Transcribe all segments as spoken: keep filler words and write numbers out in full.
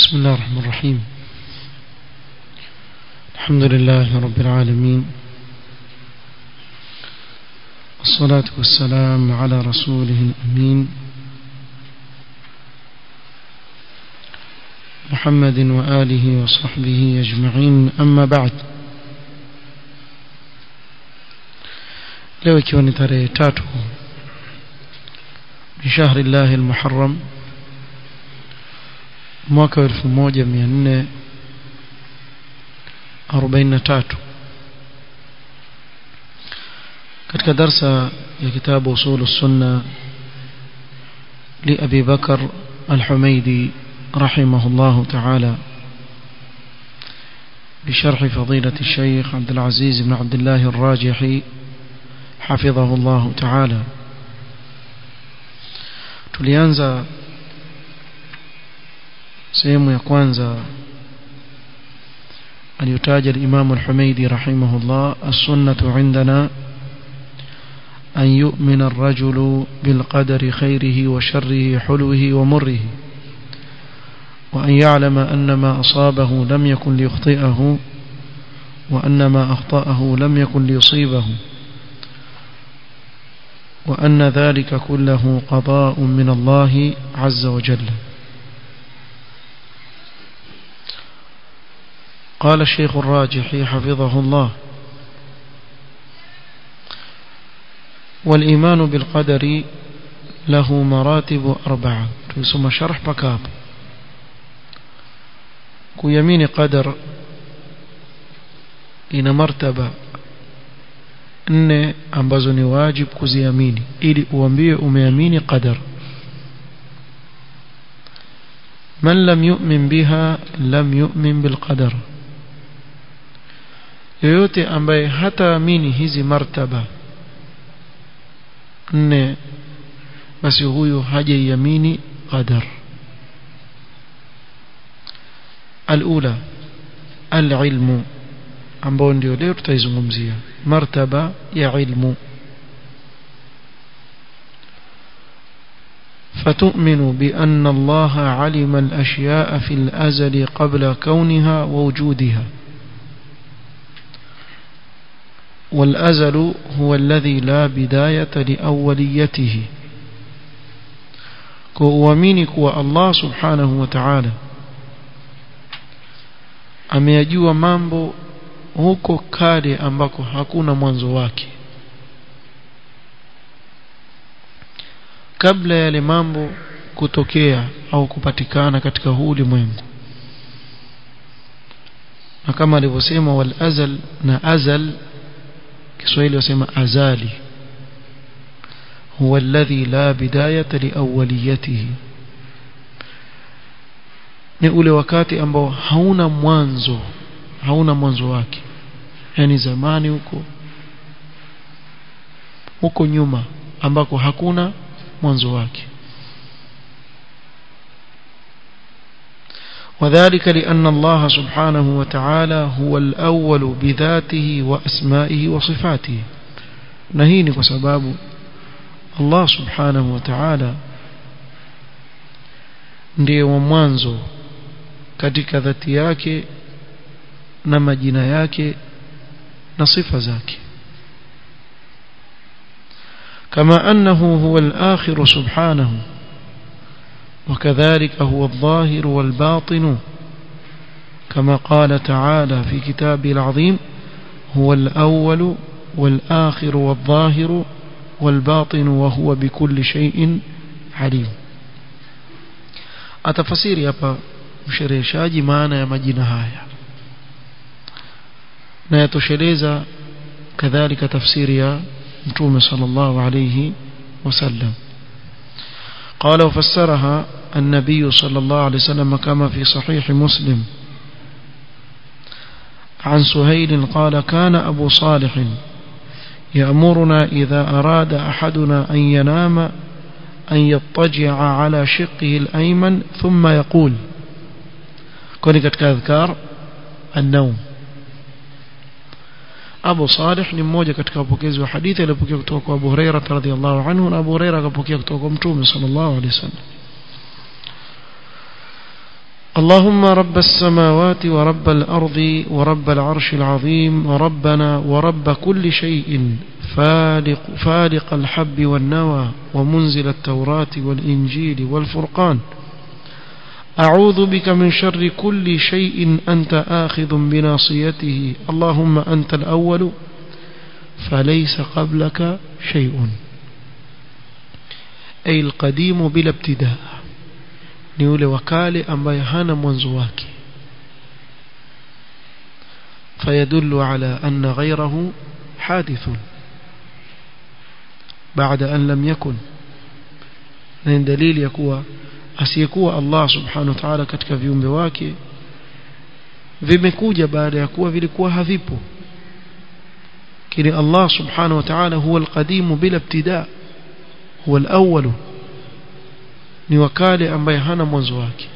بسم الله الرحمن الرحيم. الحمد لله رب العالمين، الصلاة والسلام على رسوله الأمين محمد وآله وصحبه أجمعين. أما بعد، leo ikiwa ni tarehe tatu من شهر الله المحرم mwaka elfu moja mia nne arobaini na tatu, katika darsa ya kitabu usul السنة لأبي بكر الحميدي رحمه الله تعالى بشرح فضيلة الشيخ عبد العزيز بن عبد الله الراجحي حفظه الله تعالى. tulianza sehemu ya kwanza aliyotaja al-Imam al-Humaydi rahimahullah, as-sunnatu indana an yu'mina ar-rajulu bil qadari khayrihi wa sharrihi hulwihi wa murrihi wa an ya'lama anna ma asabahu lam yakun liyukhti'ahu wa anna ma akhta'ahu lam yakun liyusibahu wa anna dhalika kulluhu qada'un min Allah 'azza wa jalla. قال الشيخ الراجحي حفظه الله: والإيمان بالقدر له مراتب أربعة. ثم شرح بكاب كيمين قدر إن مرتبة إن أنبزني واجب كزياميني إلي أوامبيه أمياميني قدر. من لم يؤمن بها لم يؤمن بالقدر. yoyote ambaye hataamini hizi martaba nne, basi huyo hajaiamini qadar. al-ula al-ilmu, ambao ndio leo tutaizungumzia martaba ya ilmu. فتؤمن بأن الله علم الأشياء في الأزل قبل كونها ووجودها، والأزل هو الذي لا بداية لأوليته. kuamini kuwa Allah subhanahu wa ta'ala ameyajua mambo huko kale ambako hakuna mwanzo wake, kabla yale mambo kutokea au kupatikana katika huu ulimwengu. na kama alivyosema wal azal, na azal Kiswahili wasema azali, huwa alladhi la bidayata li awwaliyatihi, ni ule wakati ambao hauna mwanzo, hauna mwanzo wake, yani zamani huko huko nyuma ambako hakuna mwanzo wake. وذلك لأن الله سبحانه وتعالى هو الأول بذاته وأسمائه وصفاته. نهيني وسباب الله سبحانه وتعالى ndiye wa mwanzo katika dhati yake na majina yake na sifa zake, kama annahu huwa al-akhir subhanahu وكذلك هو الظاهر والباطن، كما قال تعالى في كتابه العظيم: هو الأول والآخر والظاهر والباطن وهو بكل شيء عليم. atafasiri hapa mshereheshaji maana ya majina haya na yatosheleza kadhalika tafsiri ya Mtume sallallahu alayhi wasallam. قال وفسرها النبي صلى الله عليه وسلم كما في صحيح مسلم عن سهيل قال: كان أبو صالح يأمرنا إذا أراد أحدنا أن ينام أن يضطجع على شقه الأيمن ثم يقول، كوني كأذكار النوم. Abu Salih ni mmoja katika wapokezi wa hadithi aliyopokea kutoka kwa Abu Huraira radhiyallahu anhu, na Abu Huraira akapokea kutoka kwa Mtume sallallahu alayhi wasallam. اللهم رب السماوات ورب الأرض ورب العرش العظيم وربنا ورب كل شيء فالق, فالق الحب والنوى ومنزل التوراة والإنجيل والفرقان أعوذ بك من شر كل شيء أنت آخذ بناصيته اللهم أنت الأول فليس قبلك شيء أي القديم بلا ابتداء نيول وكالي أما يهانا منزواك فيدل على أن غيره حادث بعد أن لم يكن من دليل يكوى asiyekuwa Allah subhanahu wa ta'ala katika viumbe wake vimekuja baada ya kuwa vilikuwa havipo kile Allah subhanahu wa ta'ala huwa al-qadim bila ibtida huwa al-awwal ni wakale ambaye hana mwanzo wake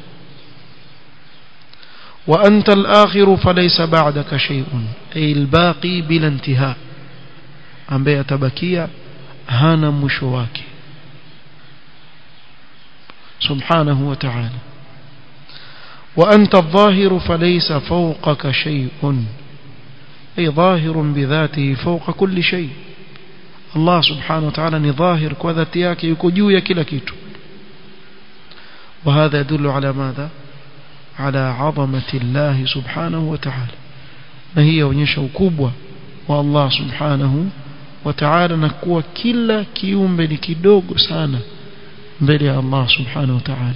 wa anta al-akhir falaysa ba'daka shay'un ay al-baqi bila intiha ambaye atabakia hana mwisho wake سبحانه وتعالى وأنت الظاهر فليس فوقك شيء أي ظاهر بذاته فوق كل شيء الله سبحانه وتعالى ظاهر كذاتيك يكجوية كلا كيتو وهذا يدل على ماذا على عظمة الله سبحانه وتعالى نهي ونشأ كبوة والله سبحانه وتعالى نكوى كلا كيوم بني دوغ سانا بلي الله سبحانه وتعالى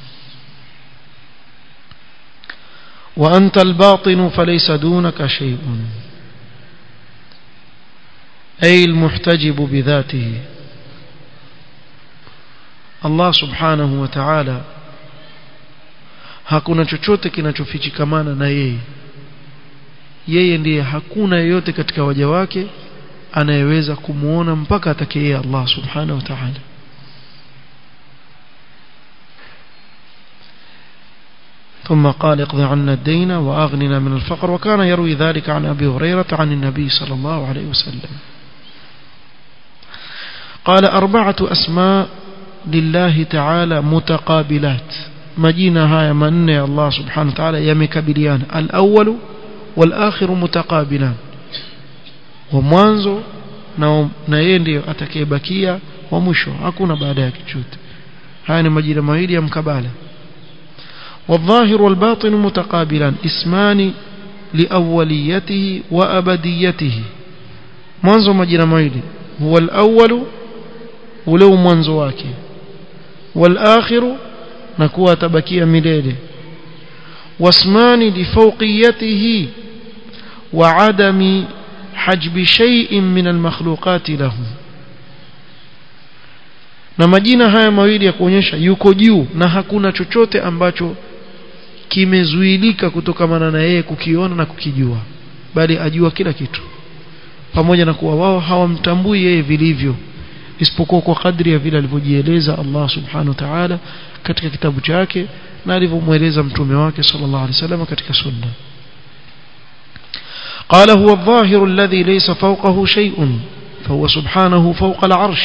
وأنت الباطن فليس دونك شيء أي المحتجب بذاته الله سبحانه وتعالى hakuna chochote kinachofichikamana na yeye yeye ndiye hakuna yeyote katika waja wake anayeweza kumuona mpaka atakaye Allah subhanahu wa ta'ala ثم قال اقض عنا الدين وأغننا من الفقر وكان يروي ذلك عن أبي هريرة عن النبي صلى الله عليه وسلم قال أربعة أسماء لله تعالى متقابلات مجينا هاي من الله سبحانه وتعالى يمكبليان الأول والآخر متقابلان وموانزو na yeye ndiyo atakayebakia wa mwisho hakuna baada yake chochote haya ni majina mawili ya mkabala والظاهر والباطن متقابلان اسمان لأوليته وأبديته منذ مجرى ميلي هو الأول ولو منذ واكي والآخر نكوى تبكي مليلي واسمان لفوقيته وعدم حجب شيء من المخلوقات له na majina haya mawili ya kuonyesha yuko juu na hakuna chochote ambacho kimezuilika kutokamana na yeye kukiona na kukijua bali ajua kila kitu pamoja na kuwa wao hawamtambui yeye vilivyo isipokuwa kwa kadri ya vile alivyojieleza Allah subhanahu wa ta'ala katika kitabu chake na alivyomueleza mtume wake sallallahu alaihi wasallam katika sunna قال هو الظاهر الذي ليس فوقه شيء فهو سبحانه فوق العرش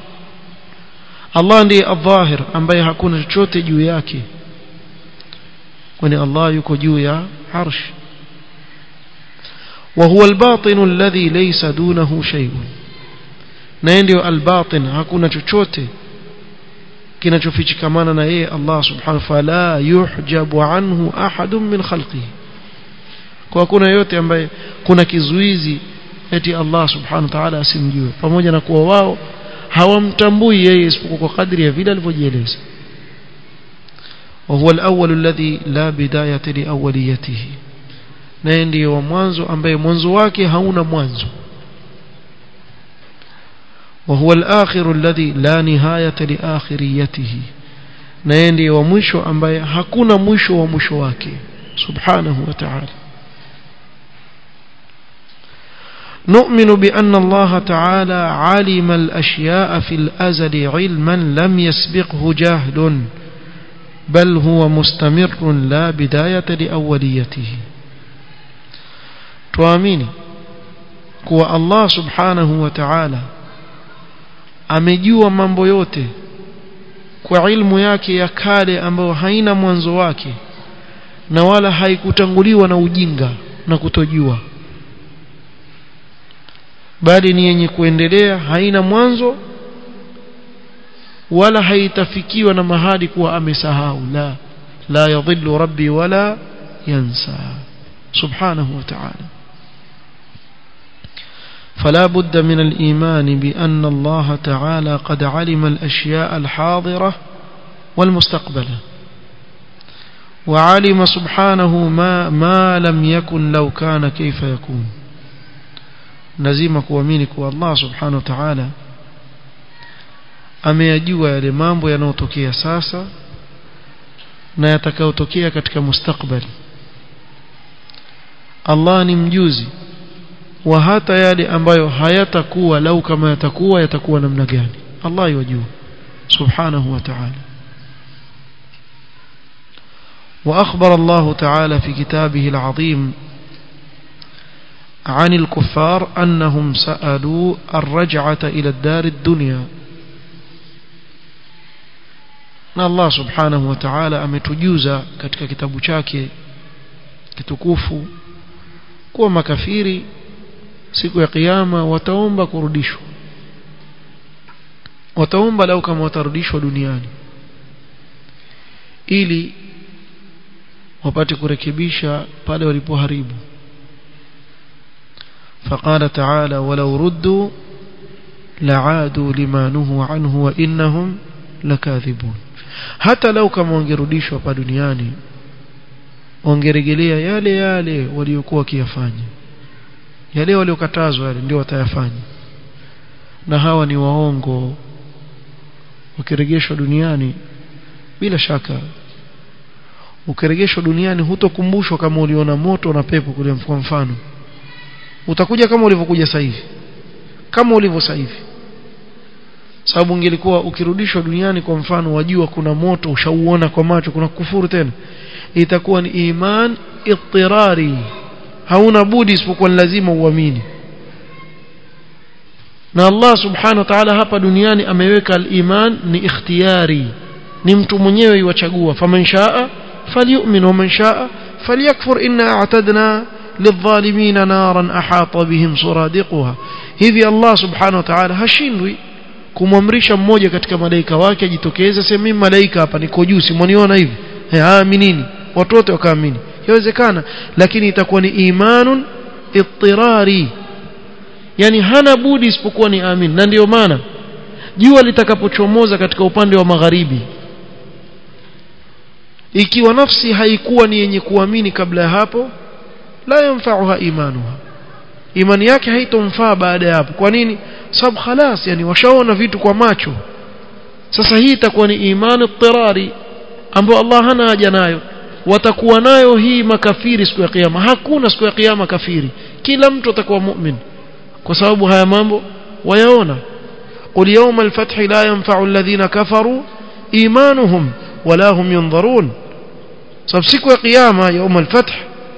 Allah ndiye adh-dhahir ambaye hakuna chochote juu yake kwani Allah yuko juu ya arsh wa huwa al-batin alladhi laysa dunahu shay'un na ndio al-batin hakuna chochote kinachofichikamana na yeye Allah subhanahu fala yuhjabu anhu ahadun min khalqihi kwa kuna yote ambaye kuna kizuizi eti Allah subhanahu wa ta'ala asimjue pamoja na kuwa wao hawamtambui yeye isipokuwa kwa kadri ya vile alivyojieleza wa huwa al-awwal alladhi la bidayata li awwaliyatihi na ndiye wa mwanzo ambaye mwanzo wake hauna mwanzo wa huwa al-akhir alladhi la nihayata li akhiriyatihi na ndiye wa mwisho ambaye hakuna mwisho wa mwisho wake subhanahu wa ta'ala نؤمن بأن الله تعالى علم الأشياء في الأزل علما لم يسبقه جاهل بل هو مستمر لا بداية لأوليته تواميني كوا الله سبحانه وتعالى amejua mambo yote kwa ilmu yake ya kale ambayo haina mwanzo wake na wala haikutanguliwa na ujinga na kutojua, bali ni yenye kuendelea, haina mwanzo wala haitafikiwa na mahali kuwa amesahau. La la yadhillu rabbi wala yansa subhanahu wa ta'ala. فلا بد من الإيمان بأن الله تعالى قد علم الأشياء الحاضرة والمستقبلة، وعلم سبحانه ما, ما لم يكن لو كان كيف يكون. نزيمك ومينك والله سبحانه وتعالى ameyajua yale mambo yanayotokea sasa na yatakayotokea katika mustakbali. Allah ni mjuzi wa hata yale ambayo hayatakuwa, lau kama yatakuwa yatakuwa namna gani. Allah yajua subhanahu wa ta'ala. وأخبر الله تعالى في كتابه العظيم عن الكفار أنهم سألوا الرجعة إلى الدار الدنيا. na Allah subhanahu wa ta'ala ametujuza katika kitabu chake kitukufu kuwa makafiri siku ya kiyama wataomba kurudishwa, wataomba lau kama watarudishwa duniani ili wapate kurekebisha pale walipoharibu. فقال تعالى ولو ردوا لعادوا لما نهوا عنه وإنهم لكاذبون. hata lau kama wangerudishwa hapa duniani wangerejelea yale yale waliokuwa wakiyafanya, yale waliokatazwa yale ndio watayafanya, na hawa ni waongo. Ukirejeshwa duniani bila shaka, ukirejeshwa duniani hutokumbushwa kama uliona moto na pepo kule. Kwa mfano utakuja kama ulivyokuja sasa hivi, kama ulivyo sasa hivi. Sababu ingelikuwa ukirudishwa duniani kwa mfano wajua kuna moto ushauona kwa macho, kuna kufuru tena, itakuwa ni iman ittirari, hauna budi isipokuwa lazima uamini. na Allah subhanahu wa ta'ala hapa duniani ameweka al-iman ni ikhtiyari, ni mtu mwenyewe yuachagua. faman shaa falyu'min wa man shaa falyakfur inna a'tadna lidh-dhalimin naran ahata bihim suradiquha. hivi Allah subhanahu wa ta'ala hashindwi kumwamrisha mmoja katika malaika wake ajitokeze sema mimi malaika hapa niko juu, simoniona hivi, aaminini, watu wote wakaamini. Yawezekana, lakini itakuwa ni imanun ittirari, yani hana budi isipokuwa ni amin. na ndio maana jua litakapochomoza katika upande wa magharibi, ikiwa nafsi haikuwa ni yenye kuamini kabla ya hapo, la yanfa'uha imanuha, imani yake haitomfaa baada ya hapo. Kwa nini? sababu khalas, yani washaona vitu kwa macho. Sasa hii itakuwa ni imani ittirari ambayo Allah hana haja nayo. Watakuwa nayo hii makafiri siku ya kiyama. Hakuna siku ya kiyama kafiri, kila mtu atakuwa mu'min kwa sababu haya mambo wayaona. qul yawma al-fath la yanfa'u alladhina kafaru imanuhum wala hum yunzarun. sababu siku ya kiyama yawma al-fath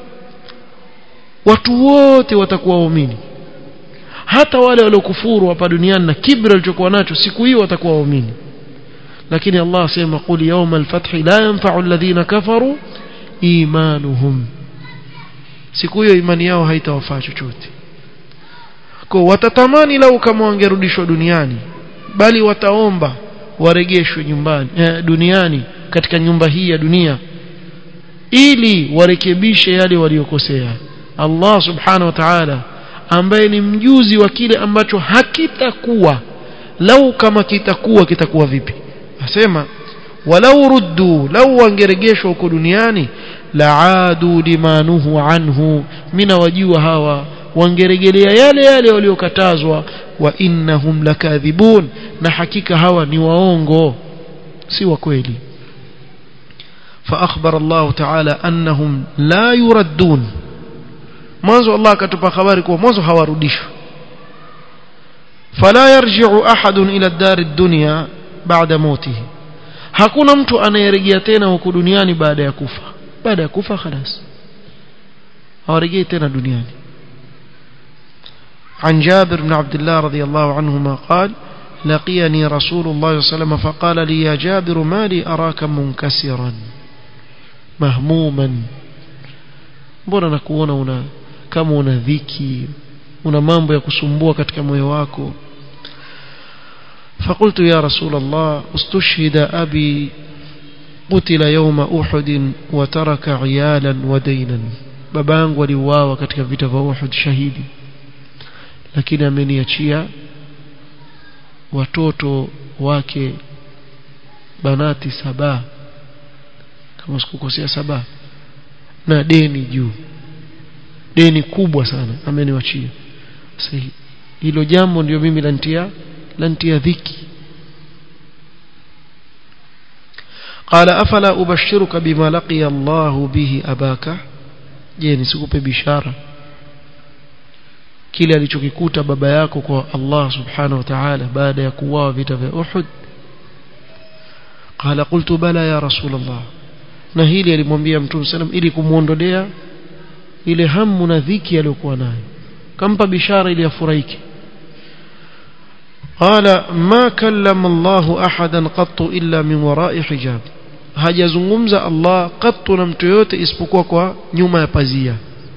watu wote watakuwa waumini, hata wale waliokufuru hapa duniani na kibra walichokuwa nacho, siku hiyo watakuwa waumini. lakini Allah sema qul yawma al-fath la yanfa'u alladhina kafaru imanuhum, siku hiyo imani yao haitawafaa chochote. Kwa watatamani lau kama wangerudishwa duniani, bali wataomba warejeshwe nyumbani eh, duniani katika nyumba hii ya dunia ili warekebishe yale waliokosea. Allah subhanahu wa ta'ala ambaye ni mjuzi wa kile ambacho hakitakuwa, lau kama kitakuwa kitakuwa vipi, asema walau ruddu, lau wangerejeshwa huko duniani la'adu limanuhu anhu, mina wajua hawa wangerejelea yale yale waliokatazwa. wa innahum lakadhibun, na hakika hawa ni waongo, si wa kweli. fa akhbara Allah ta'ala annahum la yuraddun. mwanzo Allah akatupa habari kwa mwanzo hawarudishwi. fala yarji'u ahadun ila ad-dar ad-dunya ba'da mautihi, hakuna mtu anayerejea tena huko duniani baada ya kufa. baada ya kufa خلاص hawarejei tena duniani. عن جابر بن عبد الله رضي الله عنهما قال لقيني رسول الله صلى الله عليه وسلم فقال لي يا جابر ما لي أراك منكسرا مهموما mbona nakuona una kama una dhiki, una mambo ya kusumbua katika moyo wako. فقلت يا رسول الله استشهد أبي قتل يوم أحد وترك عيالا ودينا. babangu waliuawa katika vita vya Uhud shahidi, lakini ameniachia watoto wake banati saba, kama sikukosea saba, na deni juu, deni kubwa sana ameniachia. Sasa hilo jambo ndio mimi lantia lantia dhiki. قال أفلا أبشرك بما لقي الله به أباك. je, nisikupe bishara kile alichokikuta baba yako kwa Allah subhanahu wa ta'ala baada ya kuuawa vita vya Uhud? قال قلت بلى يا رسول الله. na hili alimwambia Mtume sallam ili kumuondolea ile hamu na dhiki aliyokuwa nayo, kampa bishara ili afurahike. قال ما كلم الله أحدا قط إلا من وراء حجاب. hajazungumza Allah qattu na mtu yote isipokuwa kwa nyuma ya pazia.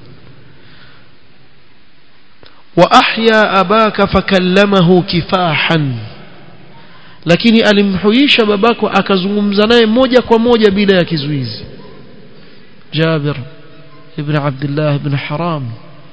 wa ahya abaka fakallamahu kifahan. lakini alimhuisha babako akazungumza naye moja kwa moja bila ya kizuizi. Jabir ibn Abdullah ibn Haram,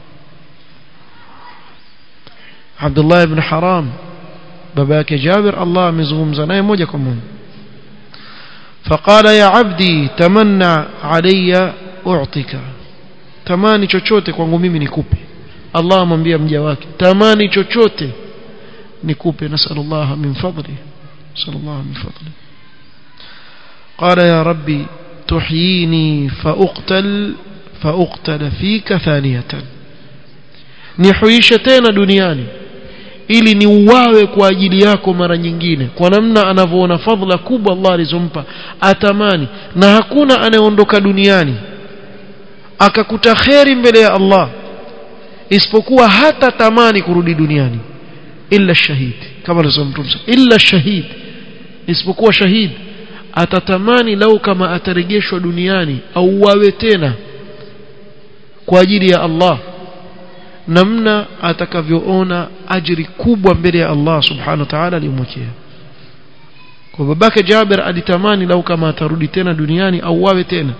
Abdullah ibn Haram baba yake Jabir, Allah amezungumza naye moja kwa moja. فقال يا عبدي تمنى علي أعطيك. tamani chochote kwangu mimi nikupe. Allah amwambia mja wake tamani chochote nikupe. nasallallahu min fadli, sallallahu min fadli. قال يا ربي تحييني فأقتل فأقتل فيك ثانية. nihuishe tena duniani ili niuawe kwa ajili yako mara nyingine. kwa namna anavyoona fadhila kubwa Allah alizompa, atamani. na hakuna anayeondoka duniani akakuta khairi mbele ya Allah isipokuwa hata tamani kurudi duniani, illa shahid, kama alizomtume illa shahid, isipokuwa shahid atatamani lau kama atarejeshwa duniani au wawe tena kwa ajili ya Allah, namna atakavyoona ajiri kubwa mbele ya Allah subhanahu wa ta'ala alimwekea. kwa babake Jabir alitamani lau kama atarudi tena duniani au wawe tena.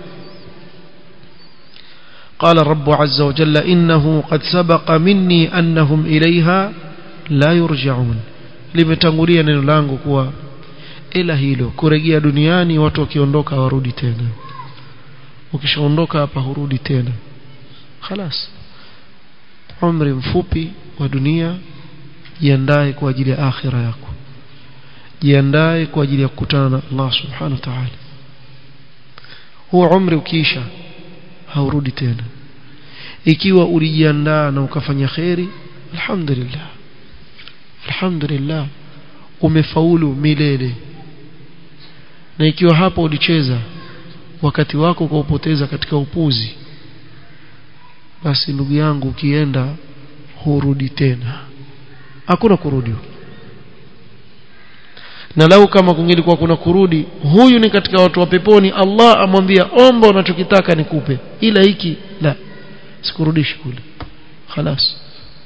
قال الرب عز وجل إنه قد سبق مني أنهم إليها لا يرجعون. limetangulia neno langu kuwa ila hilo kurejea duniani watu wakiondoka warudi tena, ukishaondoka hapa hurudi tena. خلاص umri mfupi wa dunia, jiandae kwa ajili ya akhira yako, jiandae kwa ajili ya kukutana na Allah subhanahu wa ta'ala. huo umri ukiisha haurudi tena. ikiwa ulijiandaa na ukafanya khairi, alhamdulillah, alhamdulillah umefaulu milele. na ikiwa hapo ulicheza wakati wako kwa upoteza katika upuzi, basi ndugu yangu ukienda hurudi tena, hakuna kurudi. na lau kama kungelikuwa kuna kurudi, huyu ni katika watu wa peponi, Allah amwambia omba unachokitaka nikupe, ila hiki la sikurudishi kule. خلاص.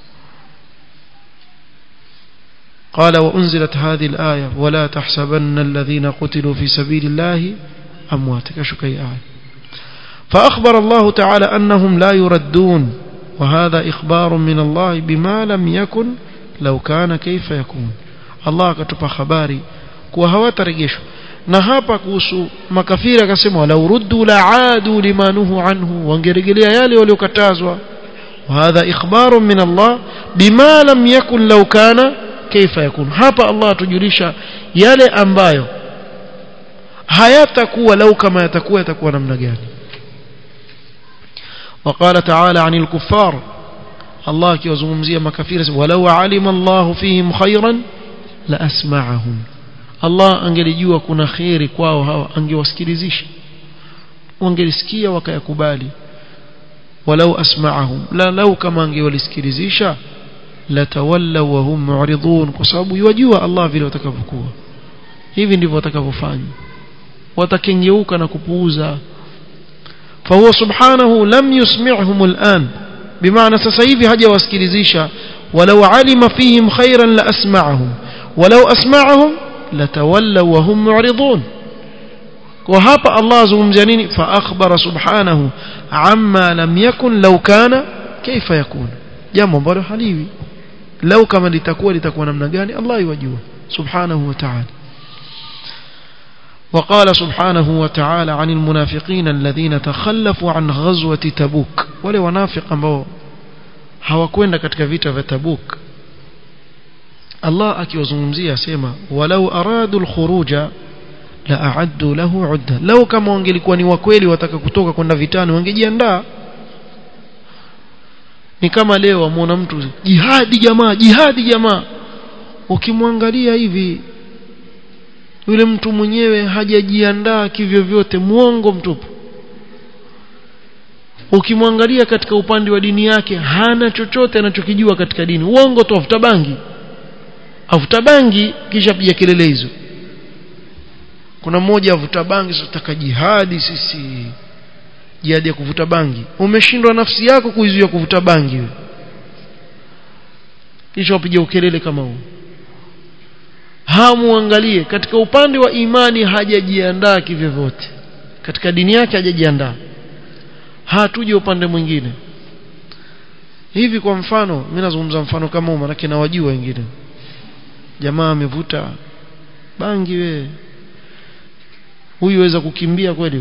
قال وأنزلت هذه الآية ولا تحسبن الذين قتلوا في سبيل الله أموات. كشكي آية. فأخبر الله تعالى أنهم لا يردون، وهذا إخبار من الله بما لم يكن لو كان كيف يكون. الله كتب خباري kuwa hawatarejeshwa. na hapa kuhusu makafiri akasema walau ruddu la'adu limanuhu anhu, wangerejelea yale waliokatazwa. وهذا إخبار من الله بما لم يكن لو كان كيف يكون. hapa Allah atujulisha yale ambayo hayatakuwa lau kama yatakuwa yatakuwa namna gani. وقال تعالى عن الكفار، الله akiwazungumzia makafiri asema walau alima Allah fihim khairan la asma'ahum. Allah angelijua kuna khairi kwao hawa angewasikilizisha, wangelisikia wakayakubali. walau asma'ahum, la lau kama angewalisikilizisha la tawallaw wa hum mu'ridun, kwa sababu yajua Allah vile watakavyokuwa, hivi ndivyo watakavyofanya, watakengeuka na kupuuza. فهو سبحانه لم يسمعهم الآن بمعنى سسيفي هجا واسكيلزيشا ولو علم فيهم خيرا لأسمعهم ولو أسمعهم لتولوا وهم معرضون وهذا الله زمزانين فأخبر سبحانه عما لم يكن لو كان كيف يكون جامع بارو حليوي لو كما لتكون لتكون من نجاني الله يوجهه سبحانه وتعالى وقال سبحانه وتعالى عن المنافقين الذين تخلفوا عن غزوة تبوك wale wanafiki ambao hawakwenda katika vita vya Tabuk Allah akiwazungumzia asema walau aradu al-khuruja la a'addu lahu 'udda law kama wangelikuwa ni wakweli wataka kutoka kwenda vitani wangejiandaa ni kama leo amuona mtu jihadi jamaa jihadi jamaa ukimwangalia hivi yule mtu mwenyewe hajajiandaa kivyo vyote muongo mtupu ukimwangalia katika upande wa dini yake hana chochote anachokijua katika dini uongo tu afuta bangi afuta bangi kisha pia kelele hizo kuna mmoja avuta bangi sitaka jihadi sisi jihadi ya kuvuta bangi umeshindwa nafsi yako kuizuia kuvuta bangi wewe kisha upige ukelele kama huo hamuangalie katika upande wa imani hajajiandaa kivyovyote katika dini yake hajajiandaa hatuje upande mwingine hivi kwa mfano mimi nazungumza mfano kama huo maana na wajua wengine jamaa amevuta bangi wewe huyu weza kukimbia kweli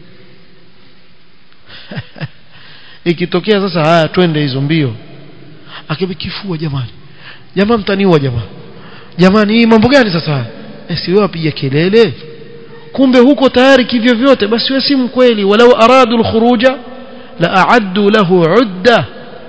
ikitokea sasa haya twende hizo mbio akibikifua jamani jamaa mtaniua jamaa jamani hii mambo gani sasa eh si wewe apiga kelele kumbe huko tayari kivyo vyote basi wewe si mkweli walau aradu al-khuruja la a'addu lahu 'udda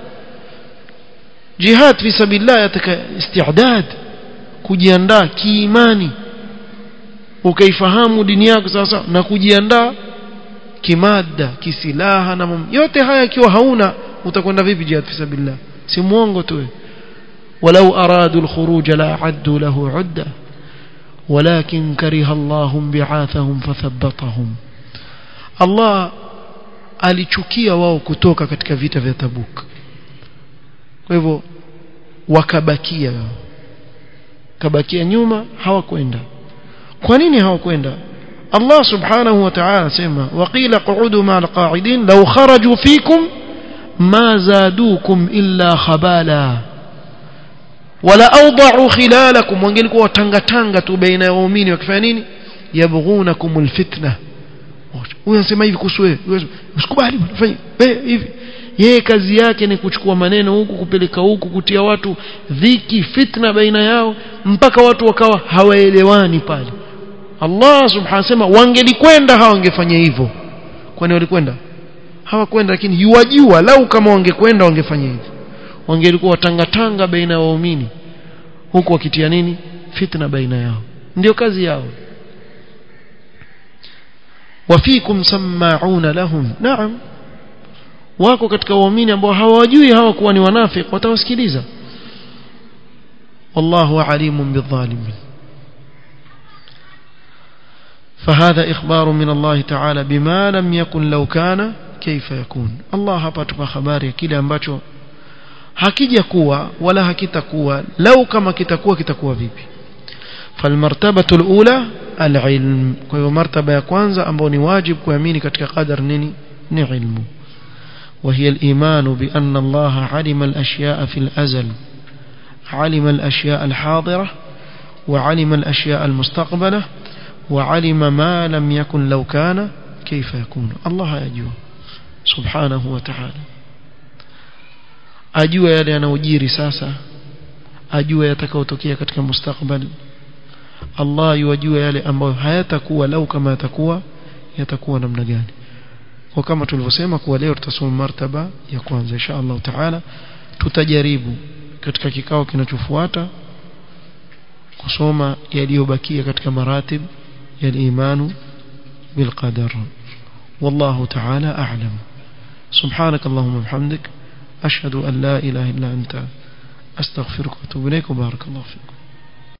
jihad fi sabilillah yataka isti'dad kujiandaa kiimani ukaifahamu dini yako sasa na kujiandaa kimada kisilaha na mum. yote haya ikiwa hauna utakwenda vipi jihad fi sabilillah si muongo tu walau aradu al-khuruj la a'addu lahu 'udda walakin kariha Allahum bi'athahum fathabbatahum Allah alichukia wao kutoka katika vita vya Tabuk kwa hivyo wakabakia kabakia nyuma hawakwenda kwa nini hawakwenda Allah subhanahu wa ta'ala sema waqila qu'udu ma'al qa'idin law kharaju fikum ma zadukum illa khabala wala awda'u khilalakum wangelikuwa watangatanga tu baina ya waumini wakifanya nini yabghunakumul fitna huyo anasema hivi kuhusu wewe usikubali fanya hivi yeye kazi yake ni kuchukua maneno huku kupeleka huku kutia watu dhiki fitna baina yao mpaka watu wakawa hawaelewani pale Allah subhanahu sema wangelikwenda hawangefanya hivyo kwani walikwenda hawakwenda lakini yuwajua lau kama wangekwenda wangefanya hivyo wangelikuwa tangatanga baina ya waumini huku wakitia nini fitna baina yao ndio kazi yao wafikum sama'una lahum na'am wako katika waumini ambao hawajui hawakuwa ni wanafiki watawasikiliza wallahu alimun bidhalimin فهذا إخبار من الله تعالى بما لم يكن لو كان كيف يكون الله hapa tupa habari kile ambacho hakija kuwa wala hakitakuwa lau kama kitakuwa kitakuwa vipi falmartabatu alula alilm kwa hiyo martaba ya kwanza ambayo ni wajibu kuamini katika qadar nini ni ilmu وهي الإيمان بأن الله علم الأشياء في الأزل علم الأشياء الحاضرة وعلم الأشياء المستقبلة وعلم ما لم يكن لو كان كيف يكون الله يجوه سبحانه وتعالى ajua yale yanayojiri sasa ajua yatakayotokea katika mustakbal Allah yajua yale ambayo hayatakuwa lau kama yatakuwa yatakuwa namna gani kwa kama tulivyosema kwa leo tutasoma martaba ya kwanza insha Allah taala tutajaribu katika kikao kinachofuata kusoma yaliyobakia katika maratib ya imani bil qadar wallahu taala a'lam subhanakallahumma bihamdik أشهد أن لا إله إلا أنت أستغفرك وأتوب إليك وبارك الله فيكم